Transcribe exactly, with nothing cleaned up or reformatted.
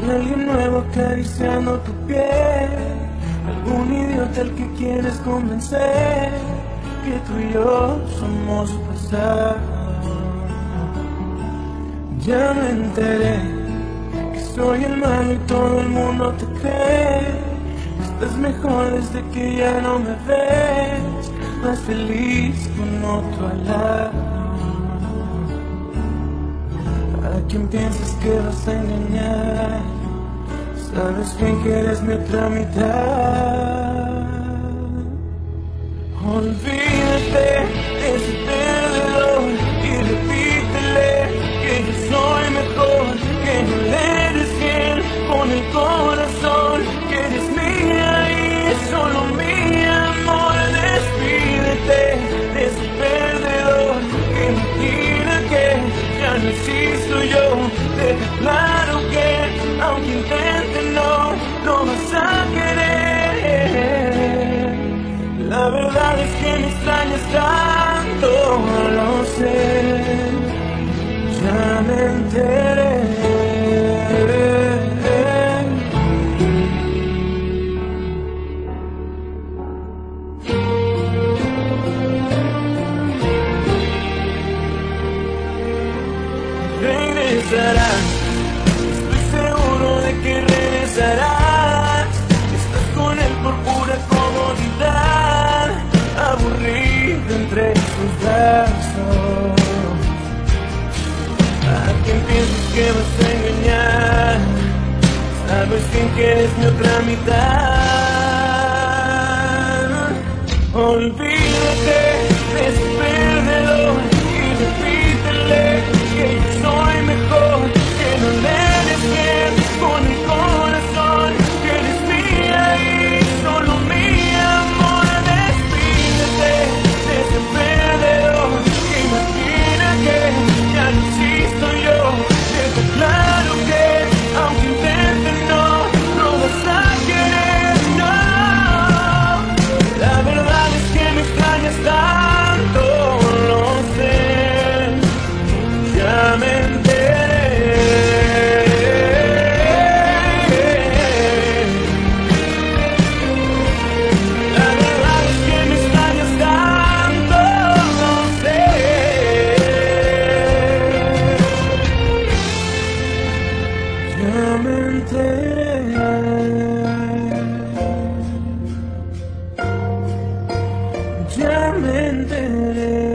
alguien nuevo acariciando tu piel, algún idiota al que quieres convencer que tú y yo somos pasado. Ya me enteré que soy el malo y todo el mundo te cree. Estás mejor desde que ya no me ves, más feliz con otro al lado. ¿A quién piensas que vas a engañar? Sabes bien que eres mi otra mitad. Olvídate de ese perdedor y repítele que yo soy mejor, que no le eres fiel con el corazón, que eres mía y es solo mi amor. Despídete de ese perdedor que mentira que ya no existo yo. Deja claro que aunque intente no, no vas a querer. La verdad es que me extrañas tanto, lo sé, ya me enteré. Regresarás, estoy seguro de que regresarás. Estás con él por pura comodidad, aburrido entre sus brazos. ¿A quién piensas que vas a engañar? Sabes bien que eres mi otra mitad. Olvídate de ese perdedor y repítele que yo soy mejor, que no le eres fiel con el corazón, que eres mía y solo mi amor. Despídete de ese perdedor que imagina que ya no existo yo. Deja claro que aunque intente no, no vas a querer, no. La verdad es que me extrañas tanto, lo sé, ya me enteré. La verdad es que me extrañas tanto, lo sé, ya me enteré. Ya me enteré.